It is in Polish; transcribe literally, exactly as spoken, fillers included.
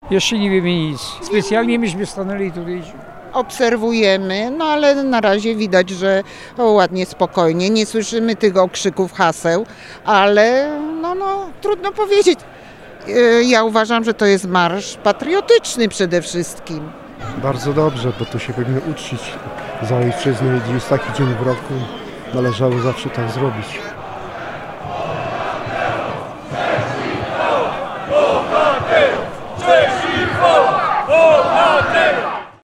Jeszcze nie wiemy nic. Specjalnie myśmy stanęli tutaj. Obserwujemy, no ale na razie widać, że o, ładnie, spokojnie. Nie słyszymy tych okrzyków, haseł, ale no, no, trudno powiedzieć. Yy, Ja uważam, że to jest marsz patriotyczny przede wszystkim. Bardzo dobrze, bo tu się powinno uczcić za ojczyznę. Jest taki dzień w roku, należało zawsze tak zrobić.